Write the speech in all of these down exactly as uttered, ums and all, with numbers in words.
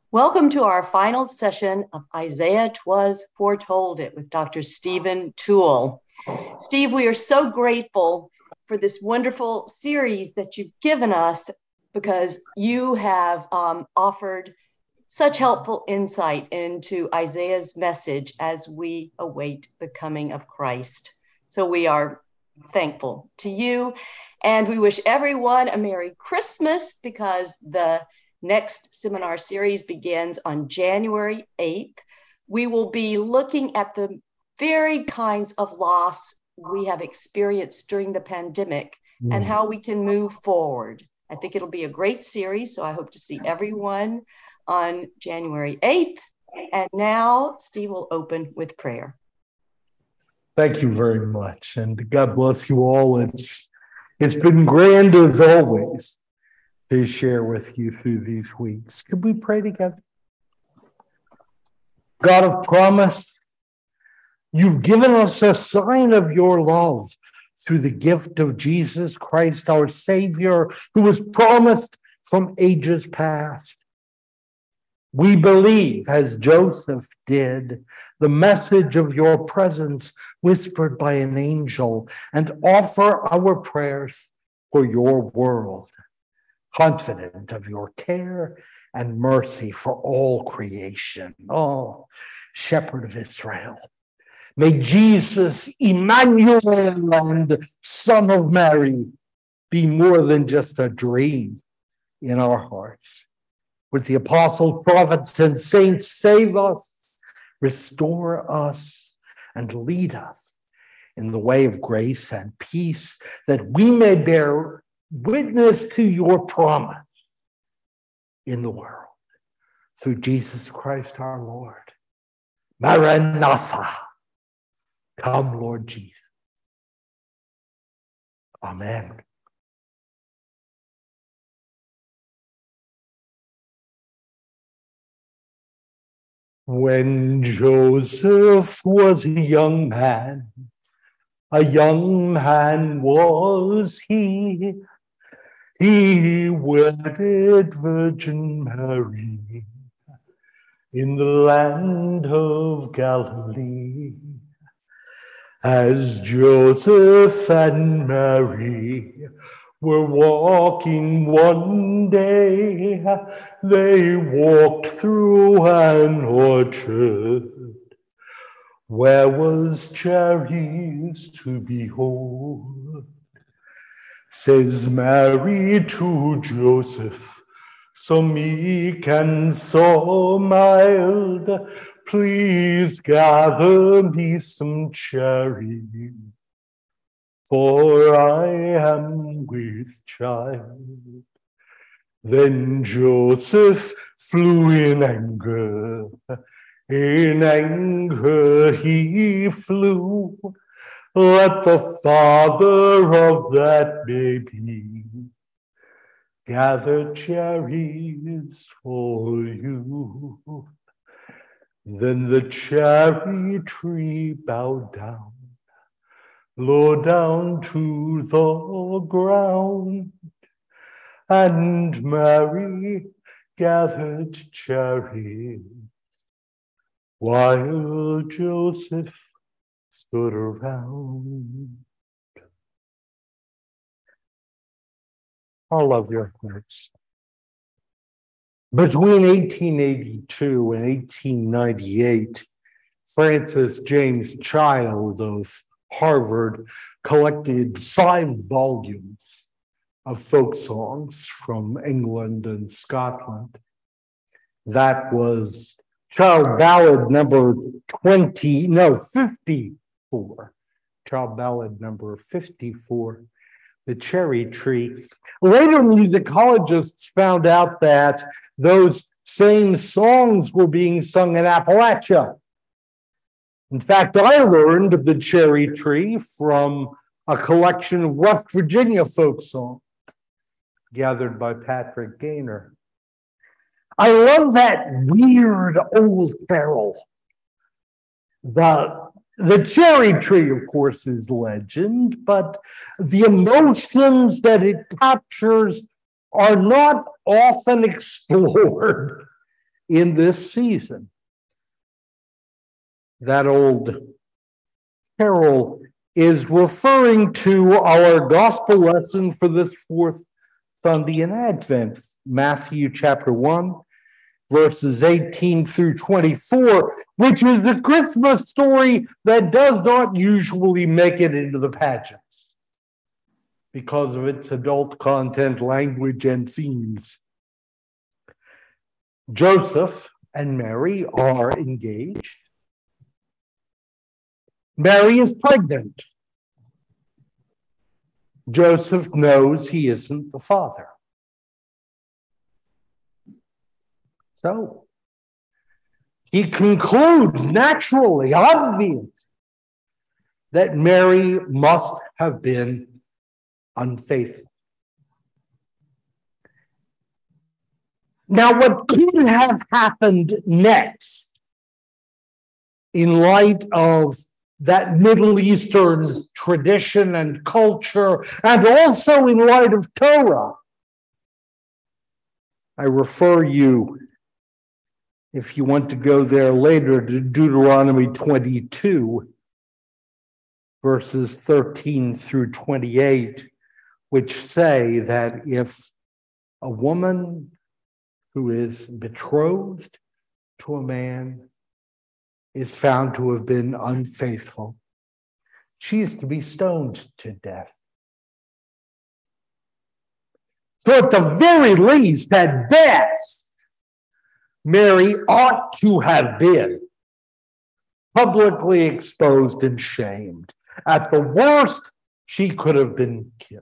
Welcome to our final session of Isaiah Twas Foretold It with Doctor Stephen Toole. Steve, we are so grateful for this wonderful series that you've given us because you have um, offered such helpful insight into Isaiah's message as we await the coming of Christ. So we are thankful to you, and we wish everyone a Merry Christmas because the next seminar series begins on January eighth. We will be looking at the varied kinds of loss we have experienced during the pandemic mm. and how we can move forward. I think it'll be a great series, so I hope to see everyone on January eighth. And now Steve will open with prayer. Thank you very much, and God bless you all. It's it's been grand as always to share with you through these weeks. Could we pray together? God of promise, you've given us a sign of your love through the gift of Jesus Christ, our Savior, who was promised from ages past. We believe, as Joseph did, the message of your presence whispered by an angel, and offer our prayers for your world, confident of your care and mercy for all creation. Oh, Shepherd of Israel, may Jesus, Emmanuel, and Son of Mary be more than just a dream in our hearts. With the apostles, prophets, and saints, save us, restore us, and lead us in the way of grace and peace, that we may bear witness to your promise in the world. Through Jesus Christ our Lord. Maranatha. Come, Lord Jesus. Amen. When Joseph was a young man, a young man was he, he wedded Virgin Mary in the land of Galilee. As Joseph and Mary were walking one day, they walked through an orchard where was cherries to behold. Says Mary to Joseph, so meek and so mild, please gather me some cherries, for I am with child. Then Joseph flew in anger, in anger he flew. Let the father of that baby gather cherries for you. Then the cherry tree bowed down, low down to the ground, and Mary gathered cherries, while Joseph stood around. All of your hearts. Between eighteen eighty-two and eighteen ninety-eight, Francis James Child of Harvard collected five volumes of folk songs from England and Scotland. That was Child Ballad number twenty, no, fifty-four. Child Ballad number fifty-four, The Cherry Tree. Later, musicologists found out that those same songs were being sung in Appalachia. In fact, I learned of the Cherry Tree from a collection of West Virginia folk songs gathered by Patrick Gaynor. I love that weird old carol. The, the Cherry Tree, of course, is legend, but the emotions that it captures are not often explored in this season. That old carol is referring to our gospel lesson for this fourth Sunday in Advent, Matthew chapter one, verses eighteen through twenty-four, which is a Christmas story that does not usually make it into the pageants because of its adult content, language, and themes. Joseph and Mary are engaged. Mary is pregnant. Joseph knows he isn't the father. So he concludes naturally, obvious, that Mary must have been unfaithful. Now, what could have happened next, in light of that Middle Eastern tradition and culture, and also in light of Torah, I refer you, if you want to go there later, to Deuteronomy twenty-two, verses thirteen through twenty-eight, which say that if a woman who is betrothed to a man is found to have been unfaithful, she is to be stoned to death. So at the very least, at best, Mary ought to have been publicly exposed and shamed. At the worst, she could have been killed.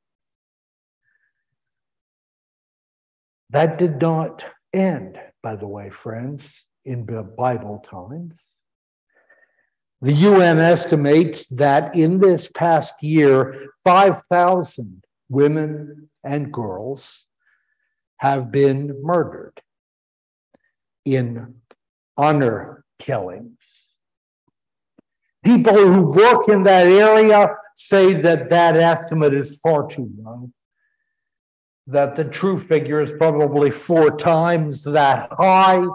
That did not end, by the way, friends, in Bible times. The U N estimates that in this past year, five thousand women and girls have been murdered in honor killings. People who work in that area say that that estimate is far too low, that the true figure is probably four times that high,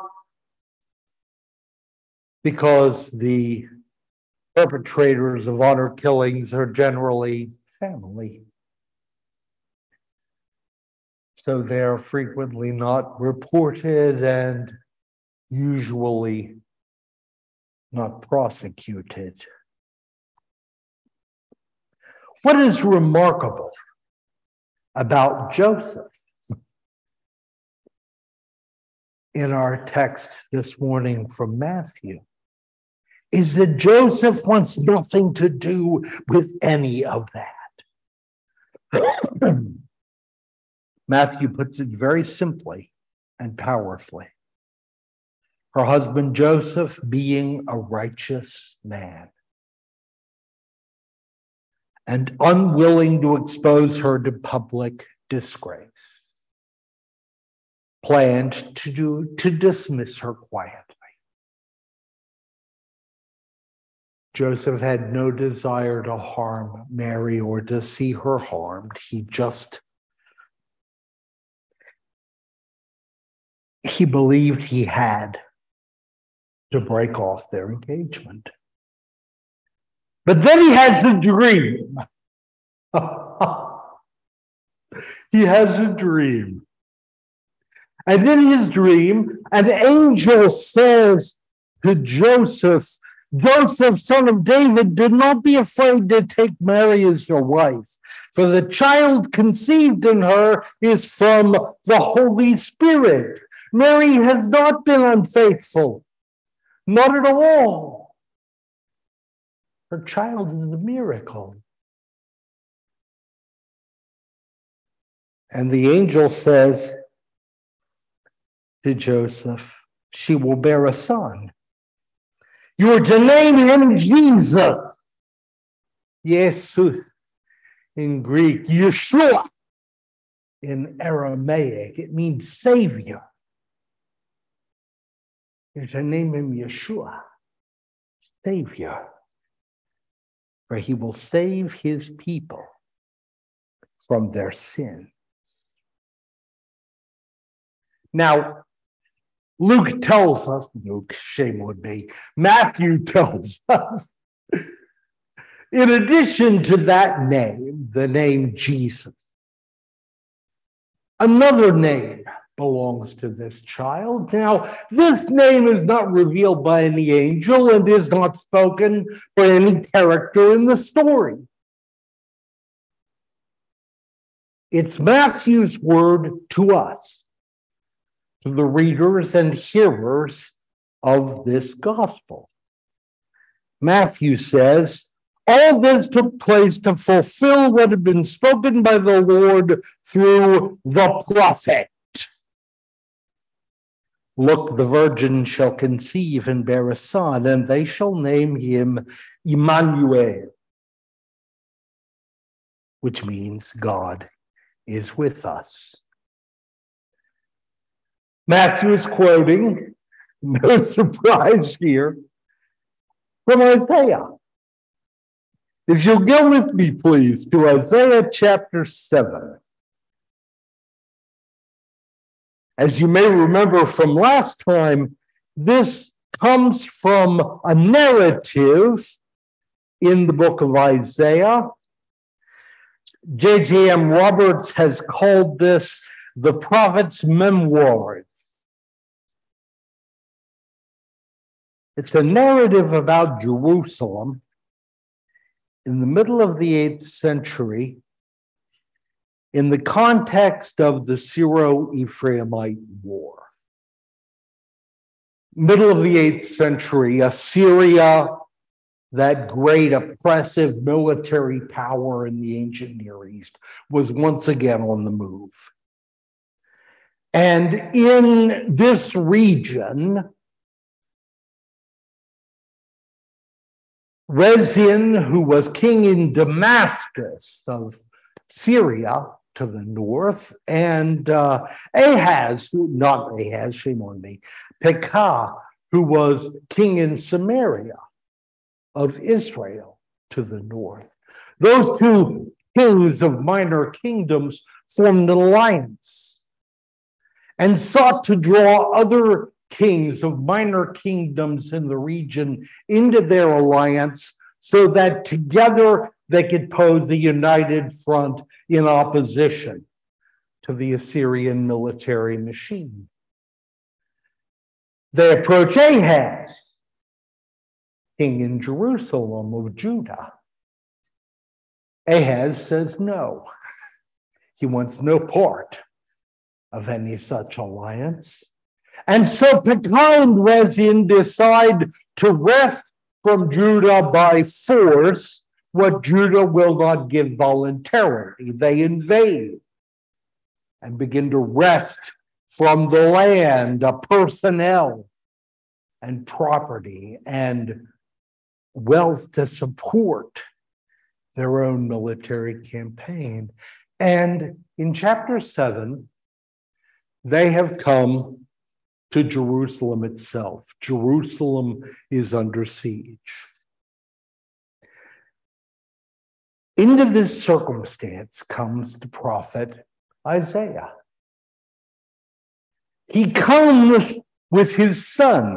because the perpetrators of honor killings are generally family. So they're frequently not reported and usually not prosecuted. What is remarkable about Joseph in our text this morning from Matthew is that Joseph wants nothing to do with any of that. Matthew puts it very simply and powerfully. Her husband Joseph, being a righteous man and unwilling to expose her to public disgrace, planned to do, to dismiss her quietly. Joseph had no desire to harm Mary or to see her harmed. He just, he believed he had to break off their engagement. But then he has a dream. He has a dream. And in his dream, an angel says to Joseph, Joseph, son of David, do not be afraid to take Mary as your wife, for the child conceived in her is from the Holy Spirit. Mary has not been unfaithful, not at all. Her child is a miracle. And the angel says to Joseph, she will bear a son. You are to name him Jesus. Jesus in Greek, Yeshua in Aramaic. It means Savior. You're to name him Yeshua, Savior, for he will save his people from their sin. Now, Luke tells us, Luke, shame on me, Matthew tells us, in addition to that name, the name Jesus, another name belongs to this child. Now, this name is not revealed by any angel and is not spoken by any character in the story. It's Matthew's word to us, to the readers and hearers of this gospel. Matthew says, all this took place to fulfill what had been spoken by the Lord through the prophet. Look, the virgin shall conceive and bear a son, and they shall name him Emmanuel, which means God is with us. Matthew is quoting, no surprise here, from Isaiah. If you'll go with me, please, to Isaiah chapter seven. As you may remember from last time, this comes from a narrative in the book of Isaiah. J J M Roberts has called this the prophet's memoirs. It's a narrative about Jerusalem in the middle of the eighth century, in the context of the Syro-Ephraimite War. Middle of the eighth century, Assyria, that great oppressive military power in the ancient Near East, was once again on the move. And in this region, Rezin, who was king in Damascus of Syria to the north, and uh, Ahaz, who, not Ahaz, shame on me, Pekah, who was king in Samaria of Israel to the north. Those two kings of minor kingdoms formed an alliance and sought to draw other kings of minor kingdoms in the region into their alliance so that together they could pose a united front in opposition to the Assyrian military machine. They approach Ahaz, king in Jerusalem of Judah. Ahaz says no. He wants no part of any such alliance. And so Pekah and Rezin decide to wrest from Judah by force what Judah will not give voluntarily. They invade and begin to wrest from the land a personnel and property and wealth to support their own military campaign. And in chapter seven, they have come to Jerusalem itself. Jerusalem is under siege. Into this circumstance comes the prophet Isaiah. He comes with his son,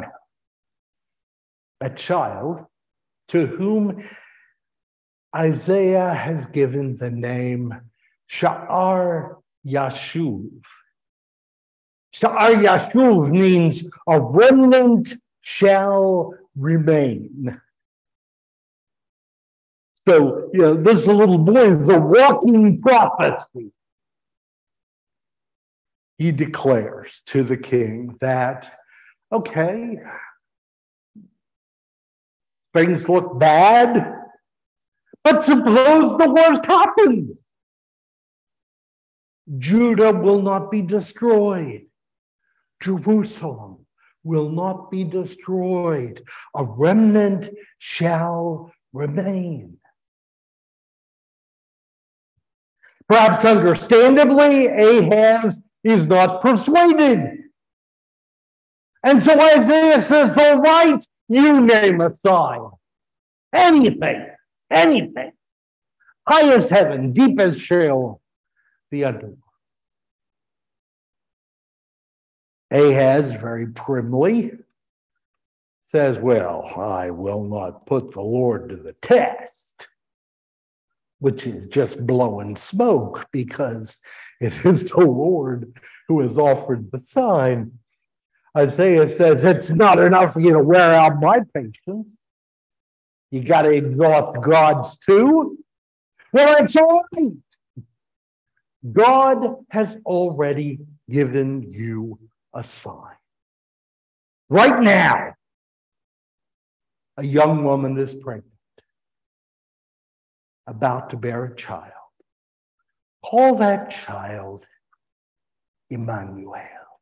a child to whom Isaiah has given the name Sha'ar Yashuv. Sha'ar Yashuv means a remnant shall remain. So, you know, this little boy is a walking prophecy. He declares to the king that, okay, things look bad, but suppose the worst happens. Judah will not be destroyed. Jerusalem will not be destroyed. A remnant shall remain. Perhaps understandably, Ahaz is not persuaded. And so Isaiah says, all right, you name a sign. Anything, anything. High as heaven, deep as Sheol, the underworld. Ahaz, very primly, says, well, I will not put the Lord to the test, which is just blowing smoke because it is the Lord who has offered the sign. Isaiah says, it's not enough for you to wear out my patience. You got to exhaust God's too. Well, it's all right. God has already given you a sign. Right now, a young woman is pregnant, about to bear a child. Call that child Emmanuel.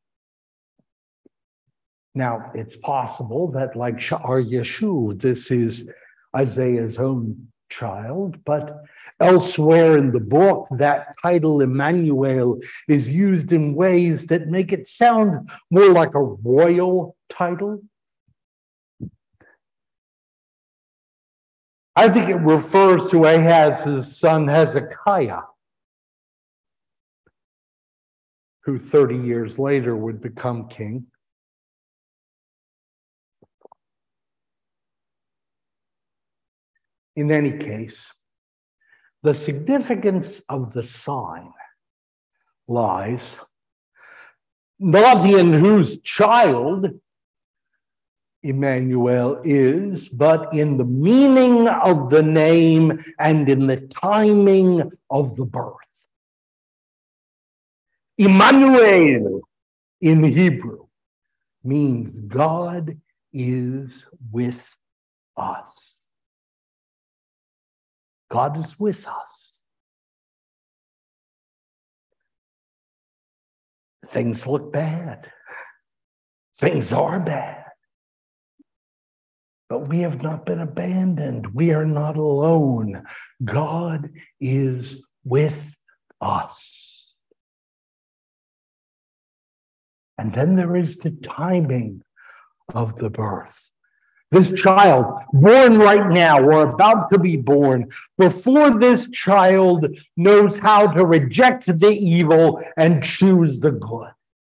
Now, it's possible that, like Sha'ar Yeshuv, this is Isaiah's own child, but elsewhere in the book, that title, Emmanuel, is used in ways that make it sound more like a royal title. I think it refers to Ahaz's son Hezekiah, who thirty years later would become king. In any case, the significance of the sign lies not in whose child Emmanuel is, but in the meaning of the name and in the timing of the birth. Emmanuel in Hebrew means God is with us. God is with us. Things look bad. Things are bad. But we have not been abandoned. We are not alone. God is with us. And then there is the timing of the birth. This child, born right now or about to be born, before this child knows how to reject the evil and choose the good.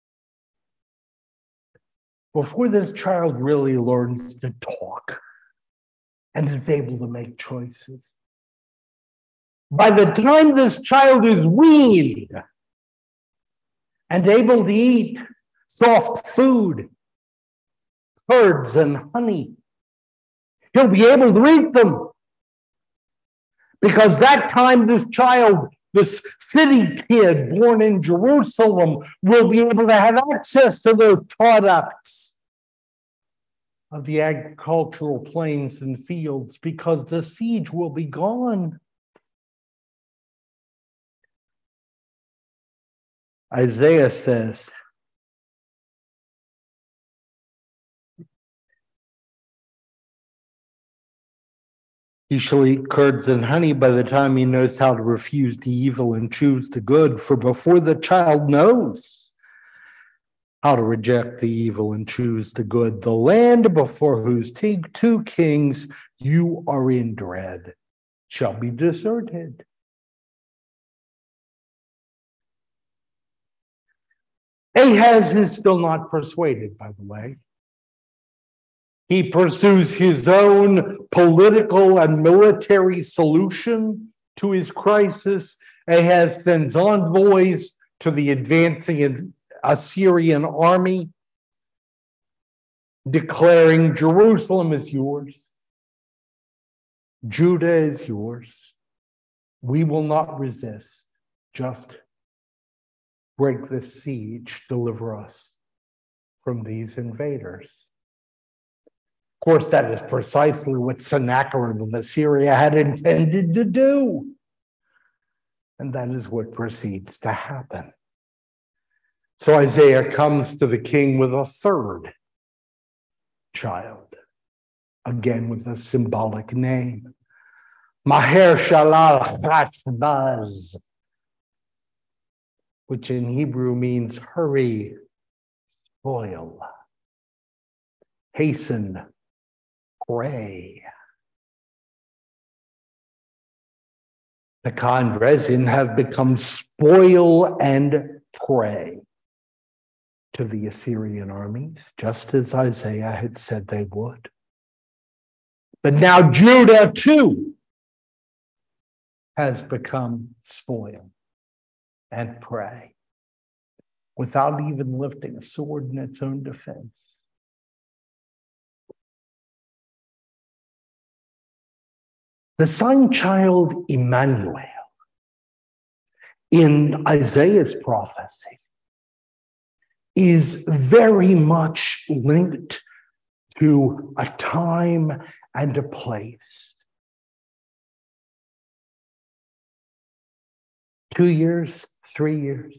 Before this child really learns to talk and is able to make choices. By the time this child is weaned and able to eat soft food, curds and honey, he'll be able to eat them. Because that time this child, this city kid born in Jerusalem, will be able to have access to those products of the agricultural plains and fields because the siege will be gone. Isaiah says, he shall eat curds and honey by the time he knows how to refuse the evil and choose the good. For before the child knows how to reject the evil and choose the good, the land before whose two kings you are in dread shall be deserted. Ahaz is still not persuaded, by the way. He pursues his own political and military solution to his crisis. Ahaz sends envoys to the advancing Assyrian army, declaring Jerusalem is yours, Judah is yours. We will not resist. Just break this siege, deliver us from these invaders. Of course, that is precisely what Sennacherib of Assyria had intended to do. And that is what proceeds to happen. So Isaiah comes to the king with a third child, again with a symbolic name. Maher Shalal Hashbaz, which in Hebrew means hurry, spoil, hasten, pray. Pecan resin have become spoil and pray. to the Assyrian armies, just as Isaiah had said they would. But now Judah too has become spoil and prey without even lifting a sword in its own defense. The sign child Emmanuel in Isaiah's prophecy is very much linked to a time and a place. Two years, three years,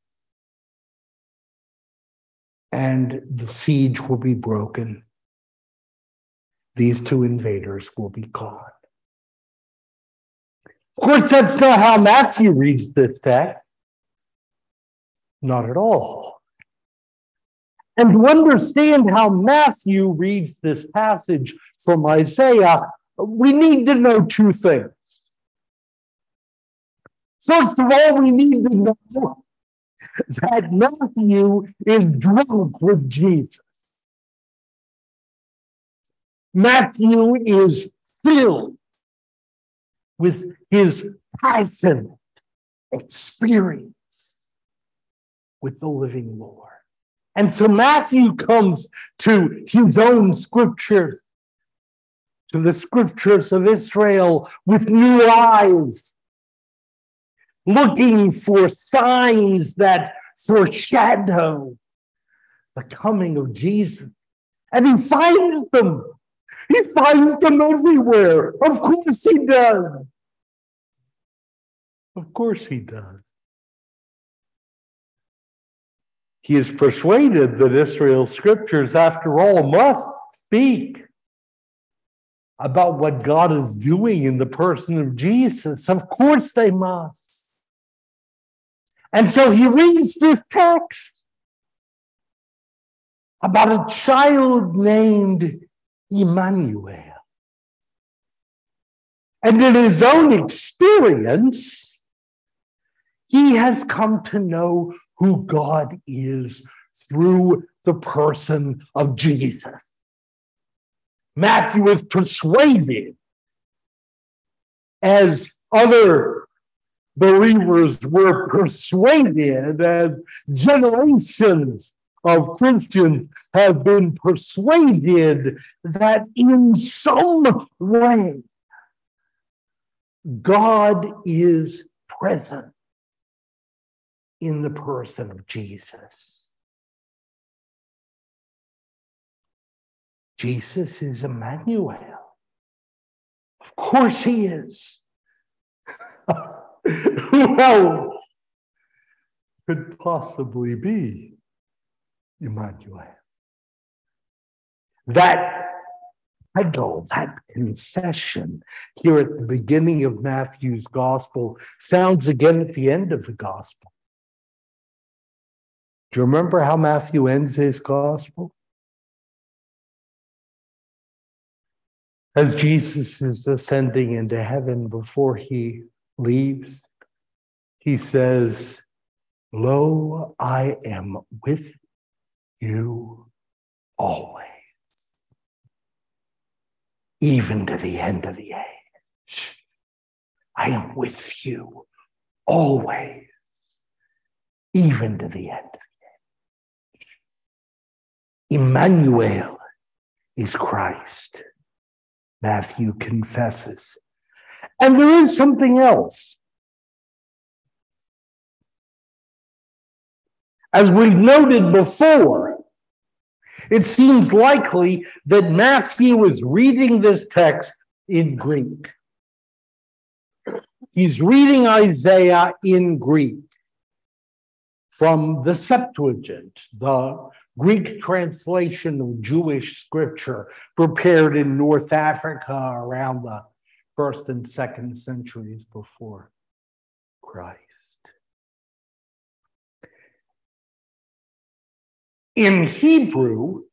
and the siege will be broken. These two invaders will be gone. Of course, that's not how Matthew reads this text. Not at all. And to understand how Matthew reads this passage from Isaiah, we need to know two things. First of all, we need to know that Matthew is drunk with Jesus. Matthew is filled with his passionate experience with the living Lord. And so Matthew comes to his own scriptures, to the scriptures of Israel with new eyes, looking for signs that foreshadow the coming of Jesus. And he finds them. He finds them everywhere. Of course he does. Of course he does. He is persuaded that Israel's scriptures, after all, must speak about what God is doing in the person of Jesus. Of course they must. And so he reads this text about a child named Emmanuel. And in his own experience, he has come to know who God is through the person of Jesus. Matthew is persuaded, as other believers were persuaded, as generations of Christians have been persuaded, that in some way God is present in the person of Jesus. Jesus is Emmanuel. Of course he is. Who else could possibly be Emmanuel? That title, that confession here at the beginning of Matthew's gospel sounds again at the end of the gospel. Do you remember how Matthew ends his gospel? As Jesus is ascending into heaven, before he leaves, he says, "Lo, I am with you always, even to the end of the age. I am with you always, even to the end of the age." Emmanuel is Christ, Matthew confesses. And there is something else. As we've noted before, it seems likely that Matthew is reading this text in Greek. He's reading Isaiah in Greek from the Septuagint, the Greek translation of Jewish scripture prepared in North Africa around the first and second centuries before Christ. In Hebrew,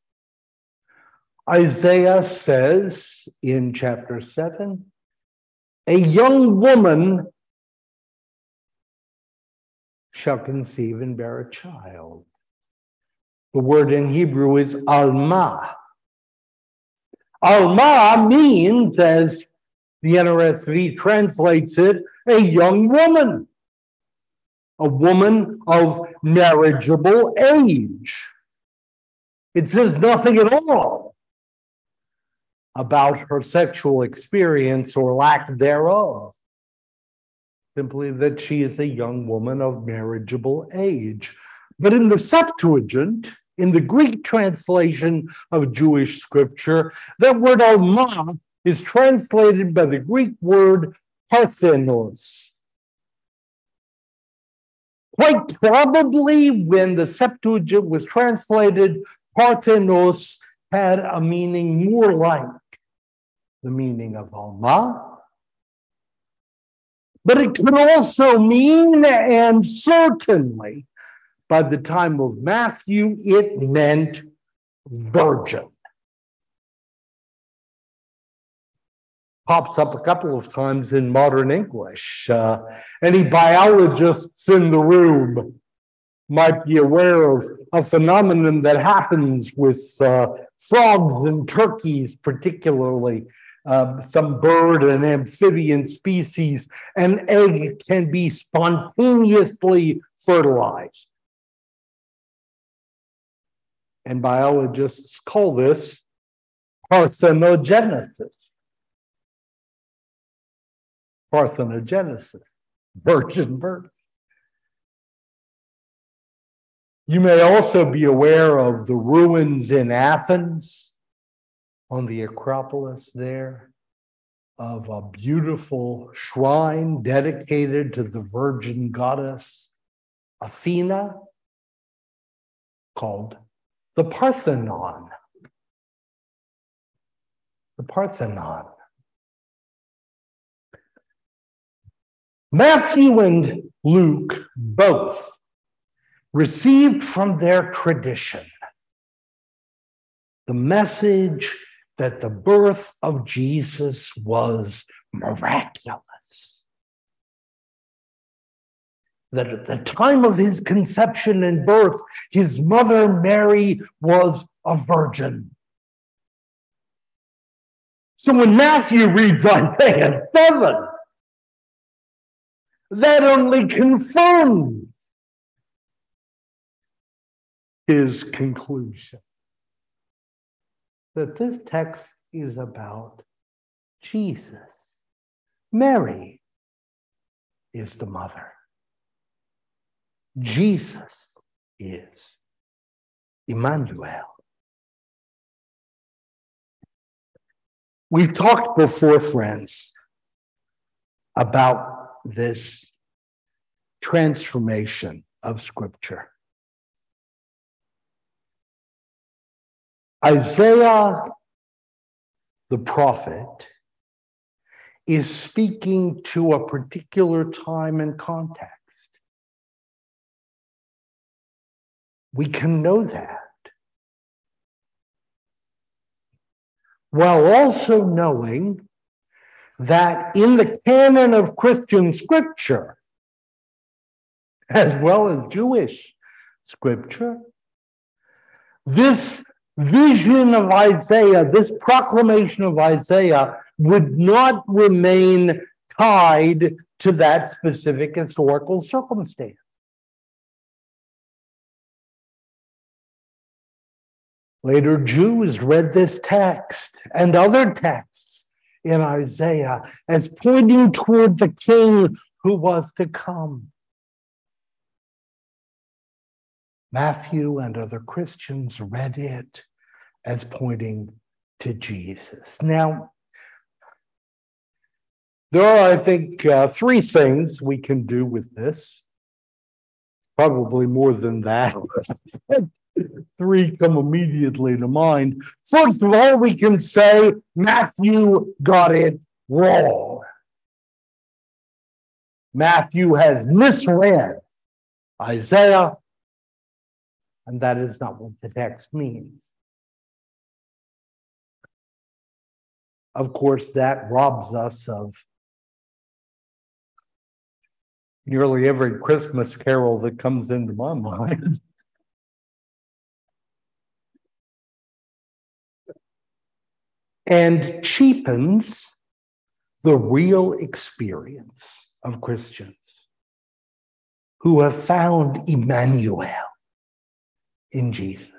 Isaiah says in chapter seven, a young woman shall conceive and bear a child, The word in Hebrew is alma. Alma means, as the N R S V translates it, a young woman, a woman of marriageable age. It says nothing at all about her sexual experience or lack thereof. Simply that she is a young woman of marriageable age. But in the Septuagint, in the Greek translation of Jewish scripture, that word alma is translated by the Greek word parthenos. Quite probably when the Septuagint was translated, parthenos had a meaning more like the meaning of alma. But it could also mean, and certainly by the time of Matthew, it meant virgin. Pops up a couple of times in modern English. Uh, any biologists in the room might be aware of a phenomenon that happens with uh, frogs and turkeys, particularly uh, some bird and amphibian species. An egg can be spontaneously fertilized. And biologists call this parthenogenesis. Parthenogenesis, virgin birth. You may also be aware of the ruins in Athens on the Acropolis there of a beautiful shrine dedicated to the virgin goddess Athena called the Parthenon. The Parthenon. Matthew and Luke both received from their tradition the message that the birth of Jesus was miraculous. That at the time of his conception and birth, his mother Mary was a virgin. So when Matthew reads Isaiah seven, that only confirms his conclusion that this text is about Jesus. Mary is the mother. Jesus is Emmanuel. We've talked before, friends, about this transformation of Scripture. Isaiah, the prophet, is speaking to a particular time and context. We can know that, while also knowing that in the canon of Christian scripture, as well as Jewish scripture, this vision of Isaiah, this proclamation of Isaiah, would not remain tied to that specific historical circumstance. Later, Jews read this text and other texts in Isaiah as pointing toward the king who was to come. Matthew and other Christians read it as pointing to Jesus. Now, there are, I think, uh, three things we can do with this. Probably more than that. Three come immediately to mind. First of all, we can say Matthew got it wrong. Matthew has misread Isaiah, and that is not what the text means. Of course, that robs us of nearly every Christmas carol that comes into my mind. and cheapens the real experience of Christians who have found Emmanuel in Jesus.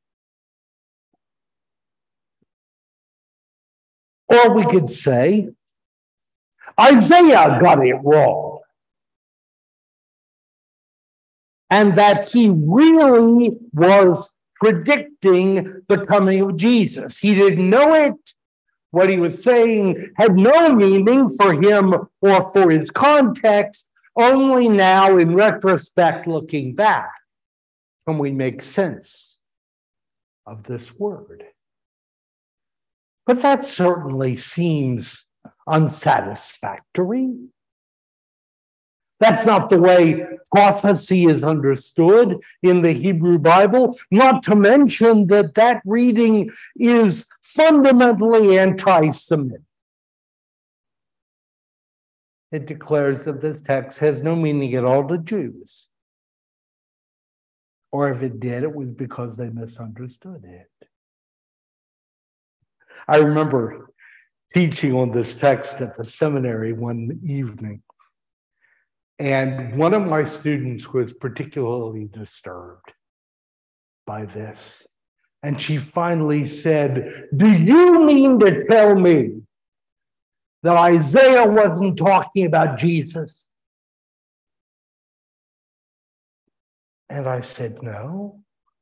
Or we could say, Isaiah got it wrong. And that he really was predicting the coming of Jesus. He didn't know it. What he was saying had no meaning for him or for his context. Only now, in retrospect, looking back, can we make sense of this word. But that certainly seems unsatisfactory. That's not the way prophecy is understood in the Hebrew Bible, not to mention that that reading is fundamentally anti-Semitic. It declares that this text has no meaning at all to Jews. Or if it did, it was because they misunderstood it. I remember teaching on this text at the seminary one evening. And one of my students was particularly disturbed by this. And she finally said, "Do you mean to tell me that Isaiah wasn't talking about Jesus?" And I said, "No.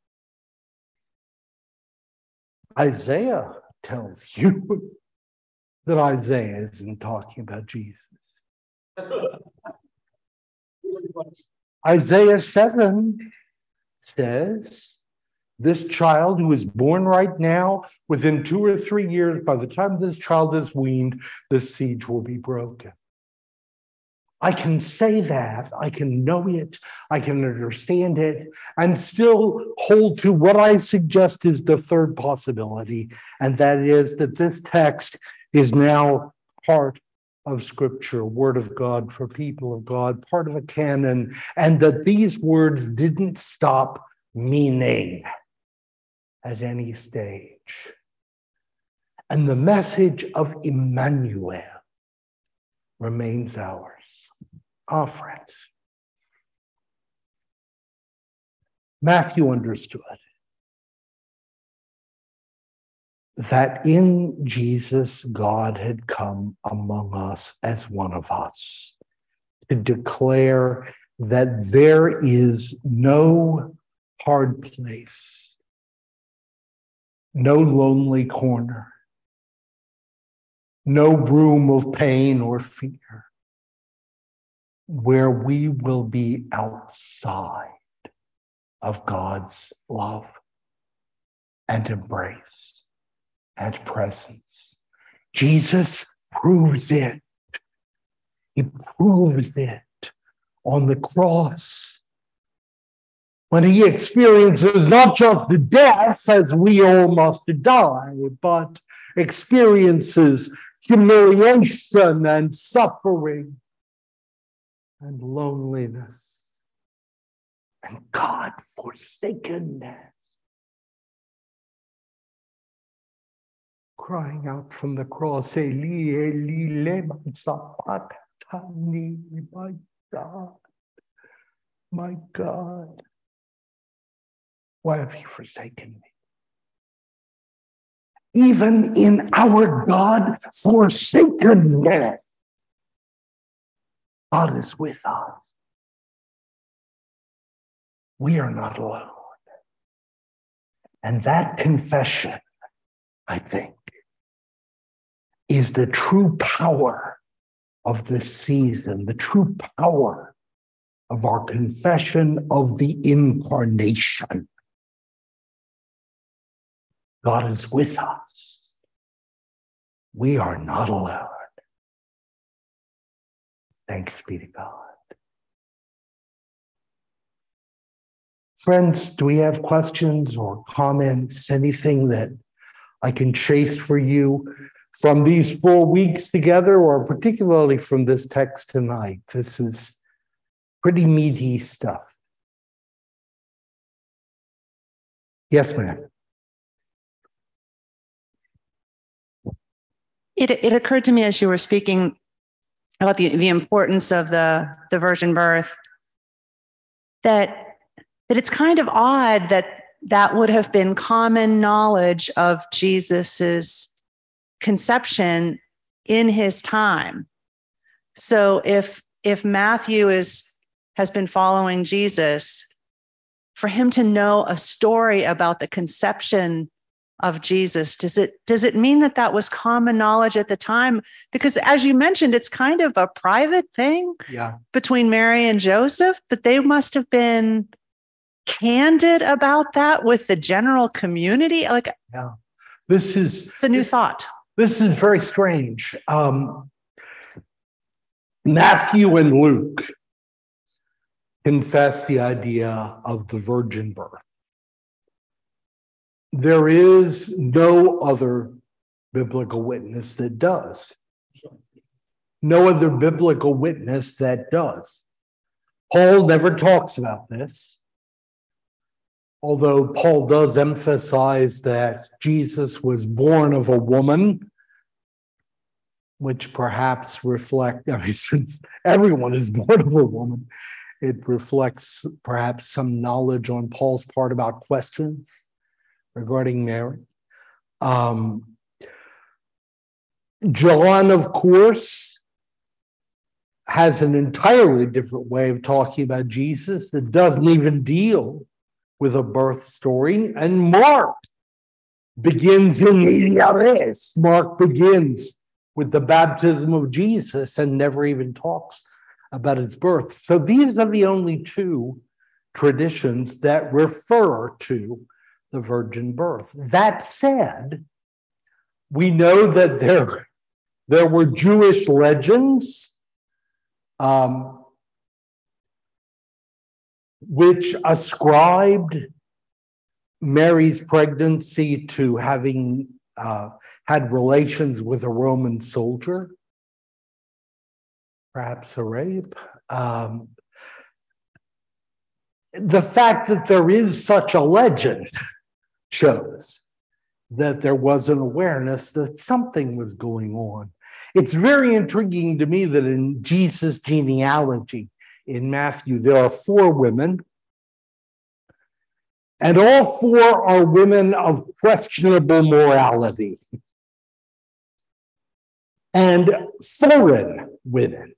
Isaiah tells you that Isaiah isn't talking about Jesus." Isaiah seven says, this child who is born right now, within two or three years, by the time this child is weaned, the siege will be broken. I can say that, I can know it, I can understand it, and still hold to what I suggest is the third possibility, and that is that this text is now part of Scripture, Word of God for people of God, part of a canon, and that these words didn't stop meaning at any stage. And the message of Emmanuel remains ours. Ah, friends, Matthew understood that in Jesus, God had come among us as one of us to declare that there is no hard place, no lonely corner, no room of pain or fear where we will be outside of God's love and embrace and presence. Jesus proves it. He proves it on the cross when he experiences not just the death as we all must die, but experiences humiliation and suffering and loneliness and God forsakenness. Crying out from the cross, Eli, Eli, lema sabachthani, my God, my God, why have you forsaken me? Even in our God forsakenness, God is with us. We are not alone. And that confession, I think, is the true power of this season, the true power of our confession of the incarnation. God is with us. We are not alone. Thanks be to God. Friends, do we have questions or comments, anything that I can chase for you from these four weeks together, or particularly from this text tonight? This is pretty meaty stuff. Yes, ma'am. it, it occurred to me as you were speaking about the, the importance of the, the virgin birth, that, that it's kind of odd that that would have been common knowledge of Jesus's conception in his time. So if if Matthew is has been following Jesus, for him to know a story about the conception of Jesus, does it does it mean that that was common knowledge at the time? Because as you mentioned, it's kind of a private thing Yeah. between Mary and Joseph, but they must have been candid about that with the general community. Like, Yeah. This is it's a new this, thought. This is very strange. Um, Matthew and Luke confess the idea of the virgin birth. There is no other biblical witness that does. No other biblical witness that does. Paul never talks about this, although Paul does emphasize that Jesus was born of a woman, which perhaps reflect, I mean, since everyone is born of a woman, it reflects perhaps some knowledge on Paul's part about questions regarding Mary. Um, John, of course, has an entirely different way of talking about Jesus that doesn't even deal with a birth story. And Mark begins in Iliares. Mark begins with the baptism of Jesus and never even talks about his birth. So these are the only two traditions that refer to the virgin birth. That said, we know that there, there were Jewish legends um, which ascribed Mary's pregnancy to having uh, had relations with a Roman soldier, perhaps a rape. Um, the fact that there is such a legend shows that there was an awareness that something was going on. It's very intriguing to me that in Jesus' genealogy in Matthew, there are four women, and all four are women of questionable morality and foreign women.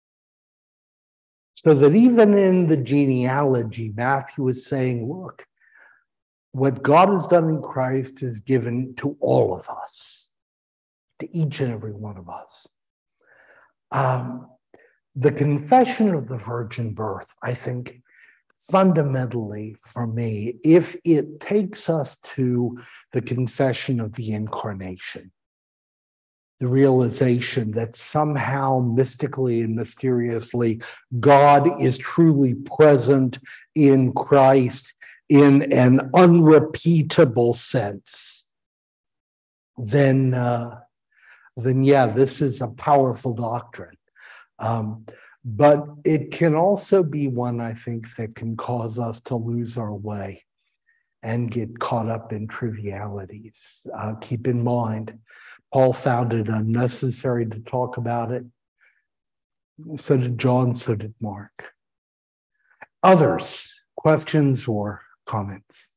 So that even in the genealogy, Matthew is saying, look, what God has done in Christ is given to all of us, to each and every one of us. Um, the confession of the virgin birth, I think, fundamentally for me, if it takes us to the confession of the incarnation, the realization that somehow mystically and mysteriously God is truly present in Christ in an unrepeatable sense, then, uh, then yeah, this is a powerful doctrine. Um, but it can also be one, I think, that can cause us to lose our way and get caught up in trivialities. Uh, keep in mind, Paul found it unnecessary to talk about it. So did John, so did Mark. Others, questions or comments?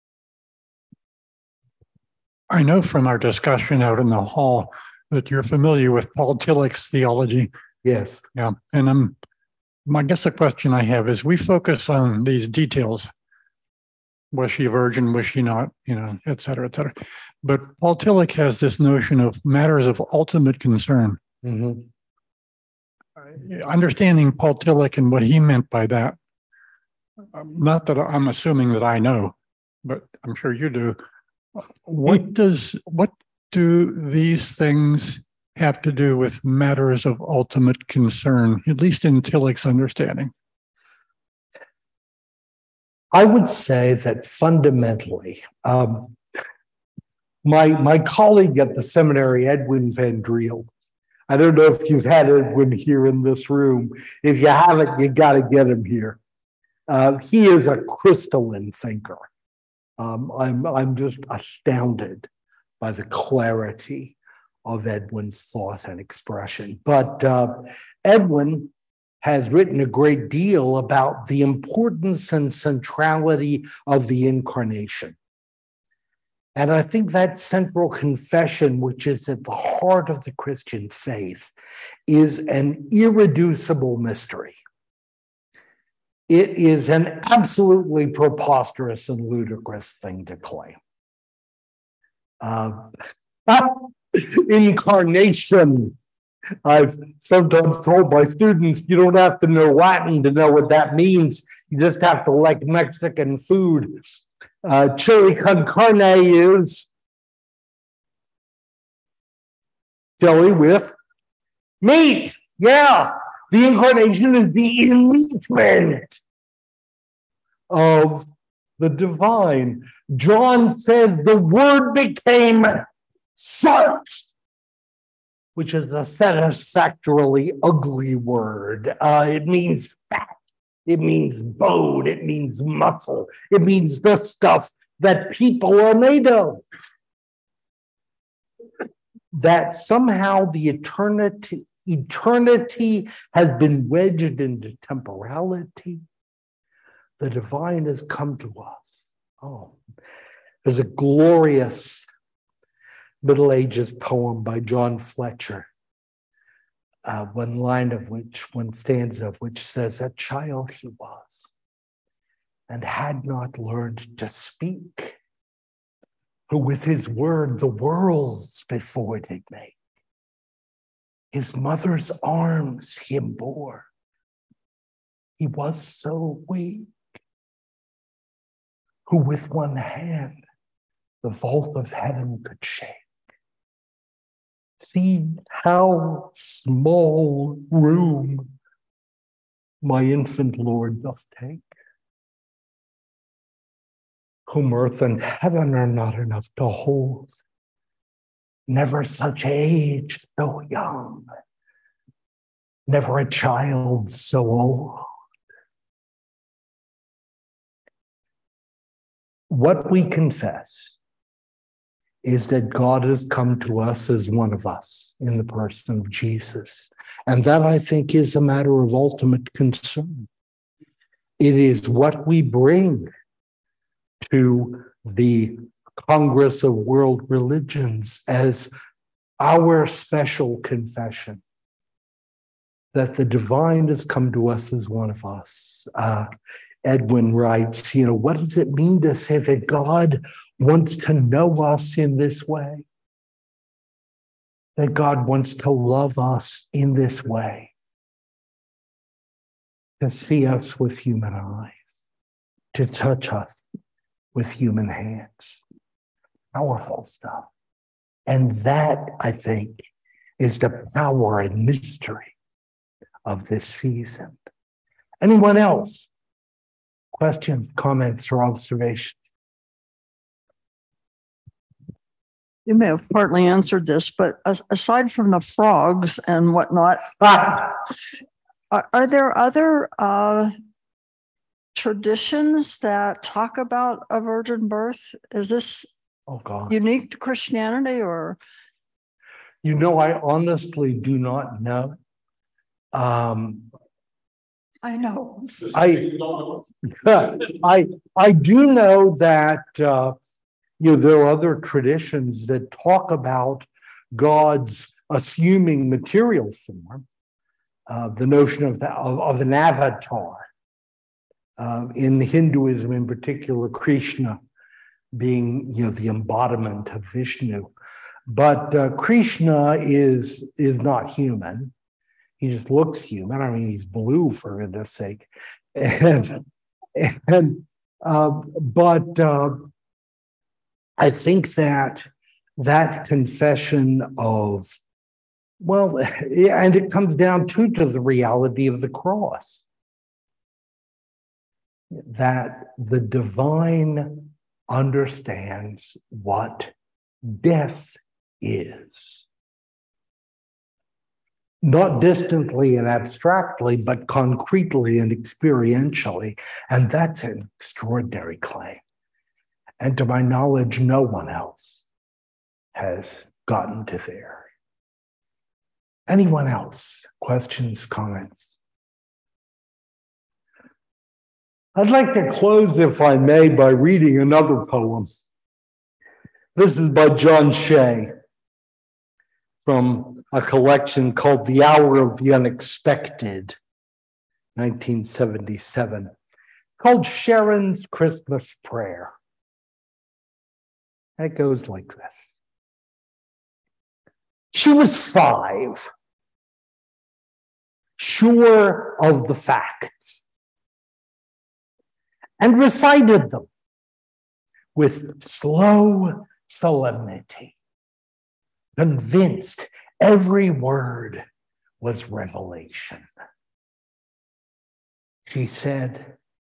I know from our discussion out in the hall that you're familiar with Paul Tillich's theology. Yes. Yeah. And um, I guess the question I have is we focus on these details. Was she a virgin? Was she not? You know, et cetera, et cetera. But Paul Tillich has this notion of matters of ultimate concern. Mm-hmm. Understanding Paul Tillich and what he meant by that, not that I'm assuming that I know, but I'm sure you do. What does, what do these things have to do with matters of ultimate concern, at least in Tillich's understanding? I would say that fundamentally, um, my, my colleague at the seminary, Edwin Van Driel, I don't know if you've had Edwin here in this room. If you haven't, you got to get him here. Uh, he is a crystalline thinker. Um, I'm, I'm just astounded by the clarity of Edwin's thought and expression. But uh, Edwin has written a great deal about the importance and centrality of the incarnation. And I think that central confession, which is at the heart of the Christian faith, is an irreducible mystery. It is an absolutely preposterous and ludicrous thing to claim. Uh, incarnation. I've sometimes told my students, you don't have to know Latin to know what that means. You just have to like Mexican food. Uh, chili con carne is chili with meat. Yeah, the incarnation is the enmeatment of the divine. John says the word became flesh, which is a satisfactorily ugly word. Uh, it means fat. It means bone. It means muscle. It means the stuff that people are made of. That somehow the eternity, eternity has been wedged into temporality. The divine has come to us. Oh, there's a glorious Middle Ages poem by John Fletcher. Uh, one line of which, one stanza of which says, a child he was, and had not learned to speak, who with his word the worlds before did make. His mother's arms him bore. He was so weak, who with one hand the vault of heaven could shake. See how small room my infant Lord doth take, whom earth and heaven are not enough to hold. Never such age so young, never a child so old. What we confess is that God has come to us as one of us in the person of Jesus. And that, I think, is a matter of ultimate concern. It is what we bring to the Congress of World Religions as our special confession, that the divine has come to us as one of us. Uh, Edwin writes, you know, what does it mean to say that God wants to know us in this way? That God wants to love us in this way, to see us with human eyes, to touch us with human hands. Powerful stuff. And that, I think, is the power and mystery of this season. Anyone else? Questions, comments, or observations? You may have partly answered this, but as, aside from the frogs and whatnot, ah. are, are there other uh, traditions that talk about a virgin birth? Is this oh, God. unique to Christianity, or? You know, I honestly do not know. Um, I know. I, I, I do know that uh, you know, there are other traditions that talk about God's assuming material form, uh, the notion of, the, of, of an avatar. Uh, in Hinduism, in particular, Krishna being, you know, the embodiment of Vishnu. But uh, Krishna is, is not human. He just looks human. I mean, he's blue, for goodness sake. And, and uh, but uh, I think that that confession of, well, and it comes down too to the reality of the cross, that the divine understands what death is. Not distantly and abstractly, but concretely and experientially. And that's an extraordinary claim. And to my knowledge, no one else has gotten to there. Anyone else? Questions, comments? I'd like to close, if I may, by reading another poem. This is by John Shea from a collection called The Hour of the Unexpected, nineteen seventy-seven, called Sharon's Christmas Prayer. It goes like this. She was five, sure of the facts, and recited them with slow solemnity, convinced every word was revelation. She said,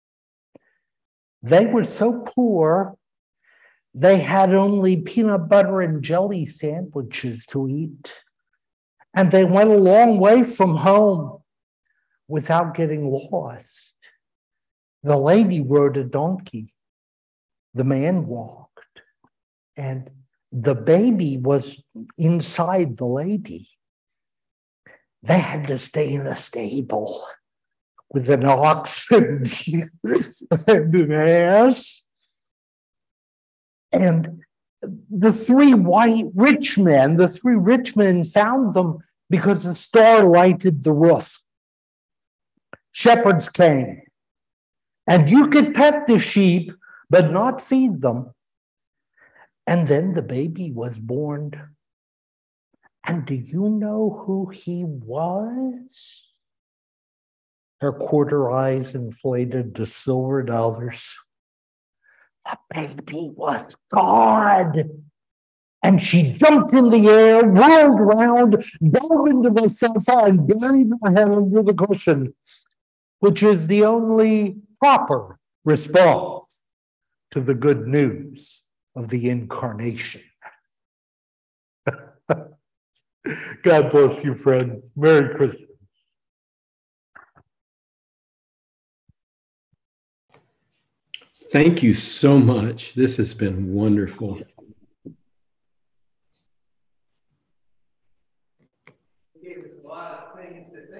they were so poor, they had only peanut butter and jelly sandwiches to eat, and they went a long way from home without getting lost. The lady rode a donkey, the man walked, and the baby was inside the lady. They had to stay in a stable with an ox and, and an ass. And the three white rich men, the three rich men found them because the star lighted the roof. Shepherds came, and you could pet the sheep, but not feed them. And then the baby was born. And do you know who he was? Her quarter eyes inflated to silver dollars. The baby was God. And she jumped in the air, whirled around, dove into the sofa, and buried her head under the cushion, which is the only proper response to the good news of the incarnation. God bless you, friends. Merry Christmas. Thank you so much. This has been wonderful.